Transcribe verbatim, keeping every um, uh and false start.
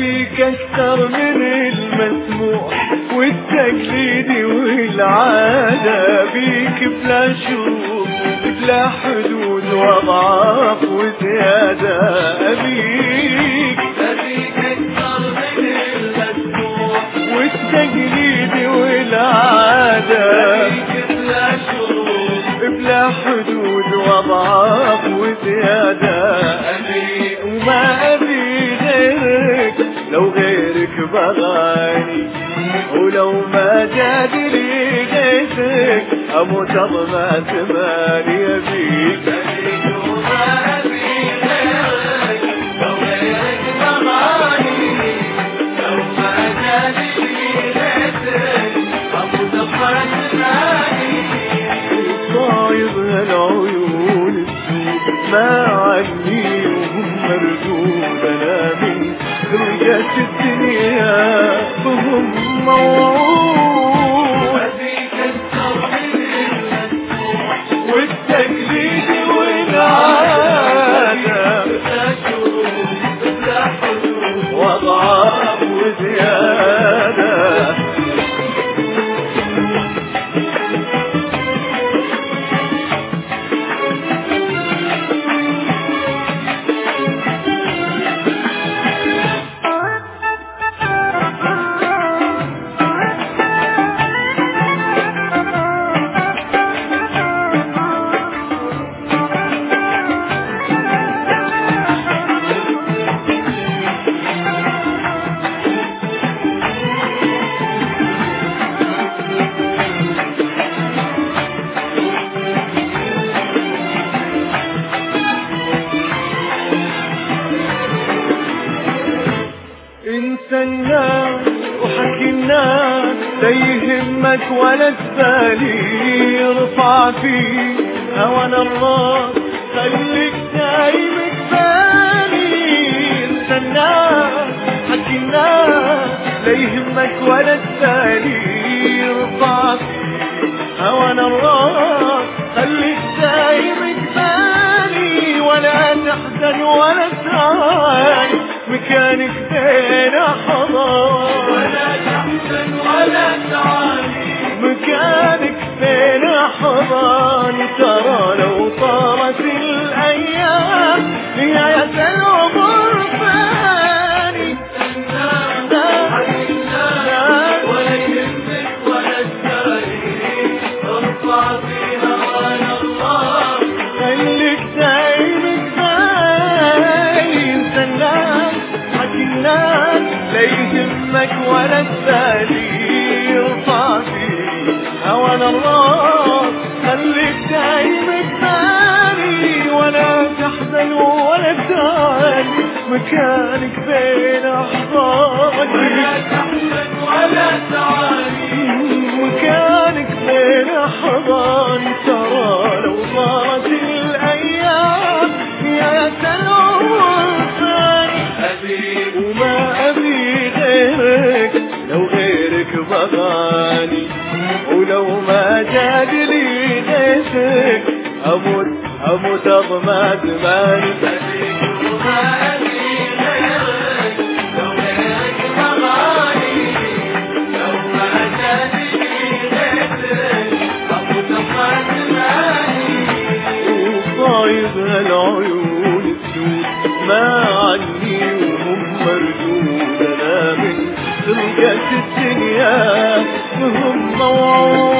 أبيك أكثر من المسموح والتقليد والعادة، أبيك بلا شروط بلا حدود وأضعاف وزيادة، أبيك أبيك أكثر من المسموح والتقليد والعادة، أبيك بلا شروط بلا حدود وأضعاف وزيادة، أبيك وما أبي غيرك لو غيرك بغاني، ولو ما جادلي غيرك أموت أضمع زماني. أبيك أبيك وما أبي غيرك لو غيرك بغاني، لو ما جادلي غيرك أموت أضمع زماني. صايب هالعيون السود ما عني وهم مردود، أنا من رجعت الدنيا وهم موعود، أبيك أكثر من المسموح والتقليد والعادة بلا شروط بلا حدود وأضعاف وزيادة. انسى الناس وحكي الناس لا يهمك ولا تبالي، ارفع فيه هوانا الراس خليك دايم تبالي. انسى الناس حكي الناس لا يهمك ولا تبالي، ارفع فيه هوانا الراس خليك دايم تبالي، ولا تحزن ولا تعاني مكانك بين حضان، ولا تحزن ولا تعاني مكانك بين حضان. ترى لو طارت الأيام نهاية العمر فاني، ولا يهمك ولا تبالي، ارفع في هوانا الله خليك دايم تبالي. انسى الناس حكي الناس لا يهمك ولا تبالي، ارفع فيه هوانا الراس خليك دايم تبالي، ولا تحزن ولا تعاني مكانك بين أحضاني، ولا تحزن ولا تعاني مكانك بين أحضاني. ترى لو طارت الأيام يا العمر فاني، أبيك وما أبي غيرك لو غيرك بغاني، ولو ما جادلي غيرك أموت أموت أضمع زماني. أبيك وما أبي غيرك لو غيرك بغاني، لو ما جادلي غيرك أموت أضمع زماني. وصايب هالعيون السود ما عني وهم مردود، أنا من خلقة الدنيا وهم موعود.